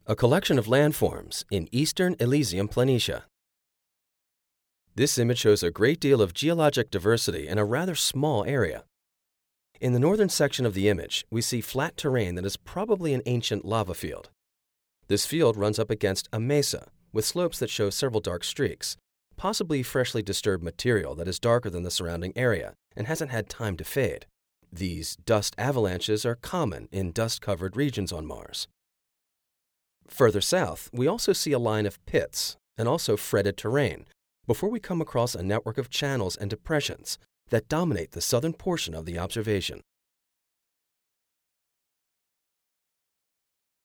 a collection of landforms in eastern Elysium Planitia. This image shows a great deal of geologic diversity in a rather small area. In the northern section of the image, we see flat terrain that is probably an ancient lava field. This field runs up against a mesa with slopes that show several dark streaks, possibly freshly disturbed material that is darker than the surrounding area and hasn't had time to fade. These dust avalanches are common in dust-covered regions on Mars. Further south, we also see a line of pits and also fretted terrain before we come across a network of channels and depressions that dominate the southern portion of the observation.